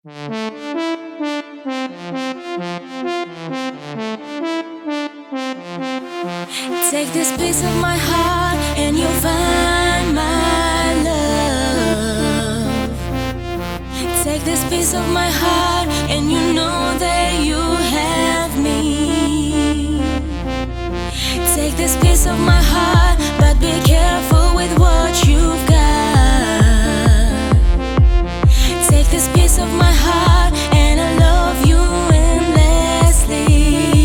Take this piece of my heart and you'll find my love. Take this piece of my heart and you know that you have me. Take this piece of my heart, but be careful with what you've got. Take this piece of my heart and I love you endlessly.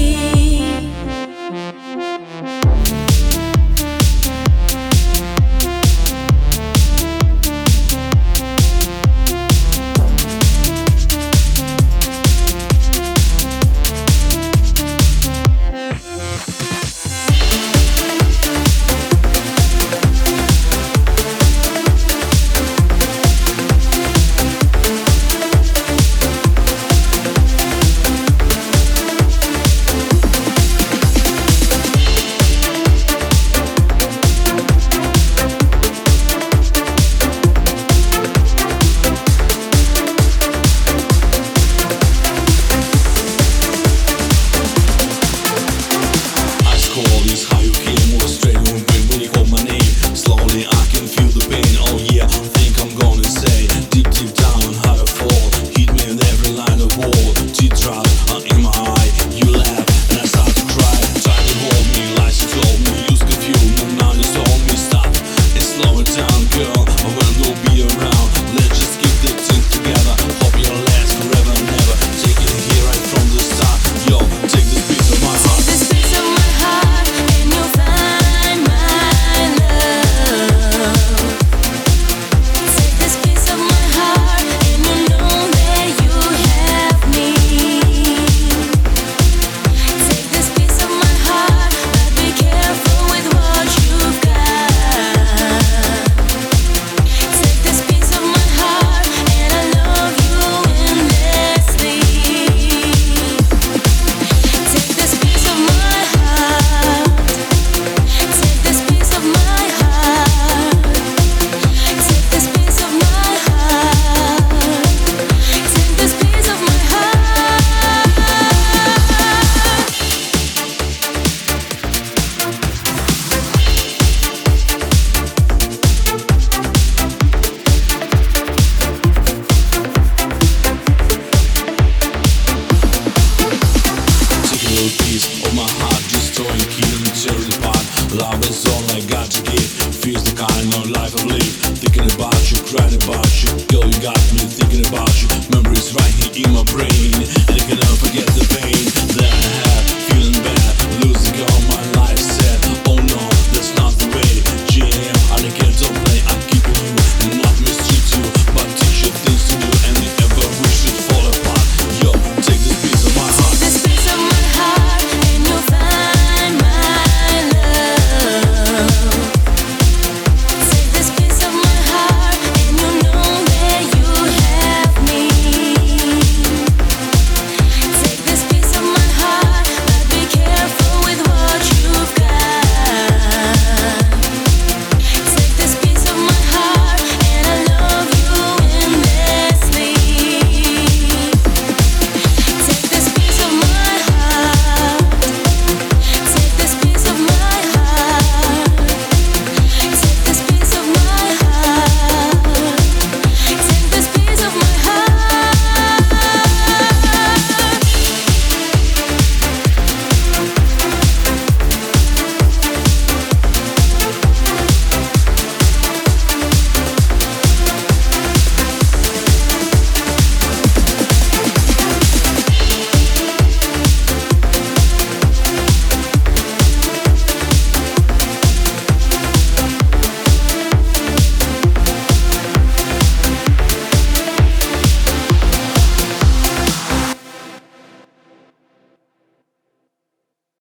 Love is all I got to give. Feels the kind of life I live. Thinking about you, crying about you. Girl, you got me thinking about you. Memories right here in my brain.